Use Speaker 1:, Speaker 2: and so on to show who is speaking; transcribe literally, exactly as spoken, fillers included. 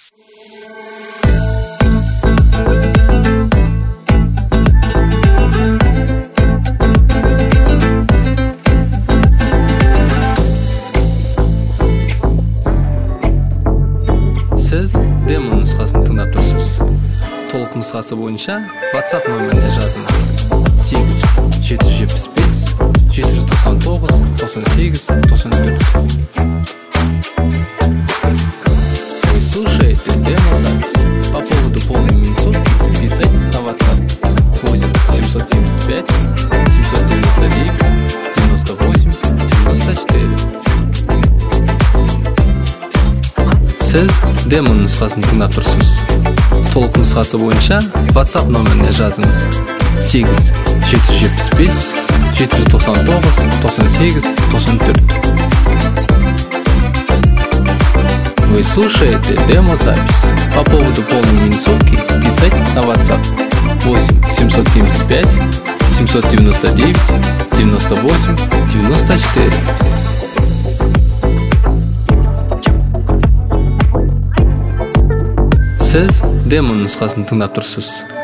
Speaker 1: Сіз демо нұсқасын тыңдап тұрсыз. Толық нұсқасы бойынша WhatsApp нөміріне жазыңыз. сегіз жеті жүз жетпіс бес жеті жүз тоқсан тоғыз тоқсан сегіз тоқсан төрт. Вы слушаете демо-запись. По поводу полной минусовки писать на WhatsApp восемь семьсот семьдесят пять семьсот девяносто девять девяносто восемь девяносто четыре. Сіз демо нұсқасын тыңдап тұрсыз. Толық нұсқасы бойынша WhatsApp нөміріне жазыңыз. сегіз жеті жүз жетпіс бес жеті жүз тоқсан тоғыз тоқсан сегіз тоқсан төрт. Вы слушаете демо-запись. По поводу полной минусовки писать на WhatsApp восемь семьсот семьдесят пять семьсот девяносто девять девяносто восемь девяносто четыре. Сіз демо нұсқасын тыңдап тұрсыз.